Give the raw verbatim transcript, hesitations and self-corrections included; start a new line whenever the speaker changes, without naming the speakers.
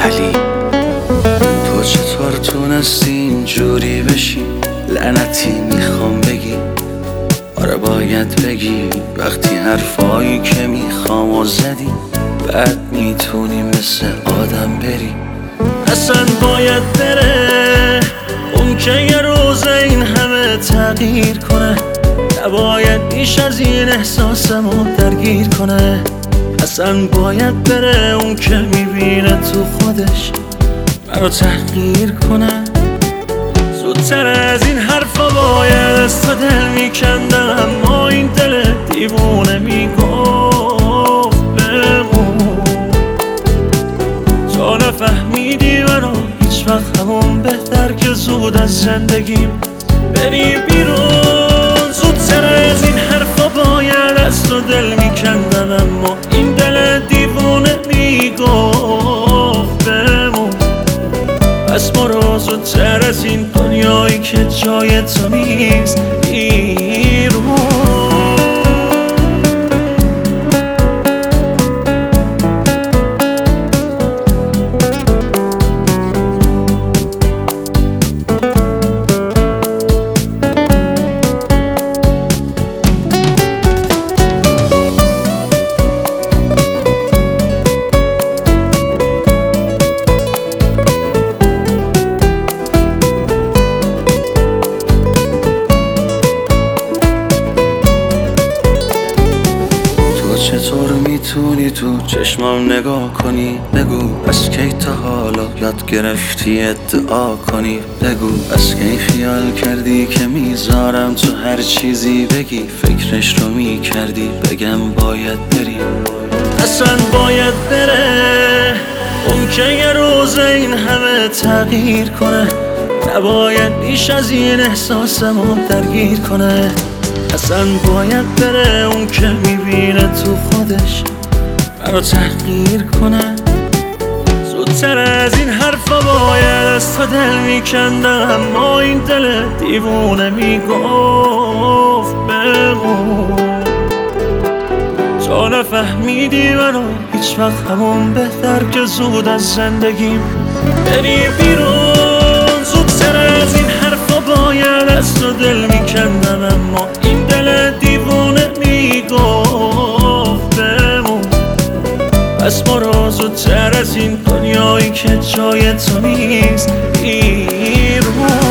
امیرعلی. تو چطور تونستی اینجوری بشی؟ لعنتی میخوام بگی، آره باید بگی وقتی حرفایی که میخوام و زدی، بعد میتونی مثل آدم بری. اصلا باید بره اون که یه روز این همه تغییر کنه، نباید بیش از این احساسمو درگیر کنه. اصلا باید بره اون که میبینه تو خودش منو تحقیر کنه. زودتر از این حرفا باید از تو دل میکندم، اما این دل دیوونه میگفت بمون. تو نفهمیدی منو هیچ وقت، همون بهتر که زود از زندگیم بری بیرون. زودتر از این حرفا باید از تو دل میکندم، اما این دل دیوونه میگفت بمون. پس برو زودتر از این دنیایی که جای تو نیست بیرون. چطور میتونی تو چشمام نگاه کنی؟ بگو از کی تا حالا یاد گرفتی ادعا کنی؟ بگو از کی خیال کردی که میذارم تو هر چیزی بگی، فکرش رو میکردی بگم باید بری. اصلا باید بره اون که یه روز این همه تغییر کنه، نباید بیش از این احساسمو درگیر کنه. اصلا باید بره اون که میبینه تو خودش منو تحقیر کنه. زودتر از این حرفا باید از تو دل میکندم، اما این دل دیوونه میگفت بمون. تو نفهمیدی منو هیچ وقت، همون بهتر که زود از زندگیم بری بیرون. زودتر از این حرفا باید از تو دل میکندم، اما این دل دیوونه میگفت بمون. پس برو زودتر از این دنیایی که جای تو نیست بیرون.